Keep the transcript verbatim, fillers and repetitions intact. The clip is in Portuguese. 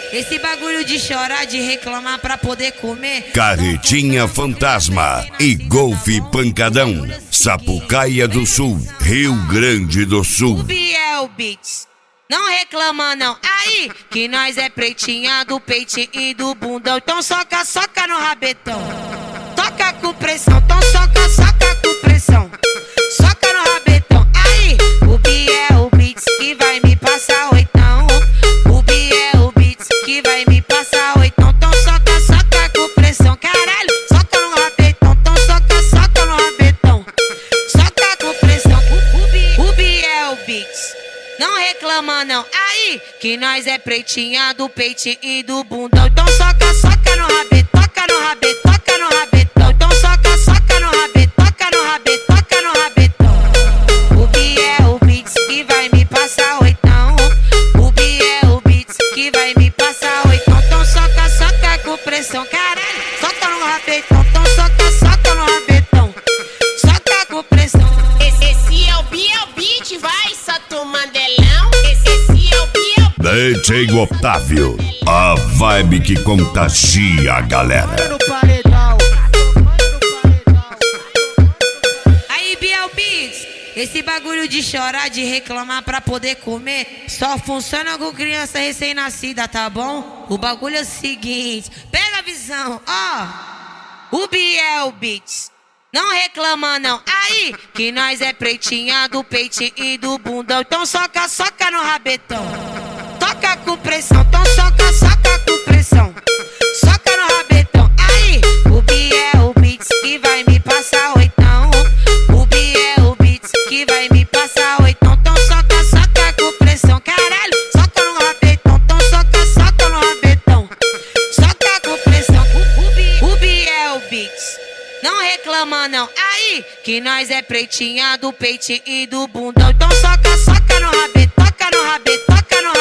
Esse bagulho de chorar, de reclamar pra poder comer. Carretinha Fantasma e Golfe Pancadão, Sapucaia do Sul, Rio Grande do Sul. O Biel Beats, não reclama não. Aí, que nós é pretinha do peitinho e do bundão. Então soca, soca no rabetão. Toca com pressão, então soca, soca com pressão. Soca no rabetão. Aí, o Biel Beats que vai me passar oitão. O Biel Beats que vai me passar oitão. Então soca, soca com pressão. Caralho, soca no rabetão. Então soca, soca no rabetão. Soca com pressão. O, o, Bi, o Biel Beats, não reclama não. Aí, que nós é pretinha do peitinho e do bundão. Então soca, soca no rabetão. Toca no rabetão, toca no rabetão. Então soca, soca no rabetão. Toca no rabetão, toca no rabetão. O Biel Beats que vai me passar oitão. O Biel Beats que vai me passar oitão. Então soca, soca com pressão. Caralho, soca no rabetão. Então soca, soca no rabetão. Soca com pressão. Esse, esse é o Biel Beats, vai, Sato Mandelão. Esse, esse é o Biel D J Otávio, a vibe que contagia a galera. Aí, Biel Beats, esse bagulho de chorar, de reclamar pra poder comer, só funciona com criança recém-nascida, tá bom? O bagulho é o seguinte, pega a visão, ó. O Biel Beats, não reclama não. Aí, que nós é pretinha do peitinho e do bundão. Então soca, soca no rabetão. Toca com pressão, então soca, soca com pressão. Soca no rabetão. Aí, o Biel Beats que vai me passar oitão. O Biel Beats que vai me passar oitão. Então soca, soca com pressão. Caralho, soca no rabetão. Então soca, soca no rabetão. Soca com pressão. O, o, Bi, o Biel Beats, não reclama não. Aí, que nós é pretinha do peitinho e do bundão. Então soca, soca no rabetão. Toca no rabetão, toca no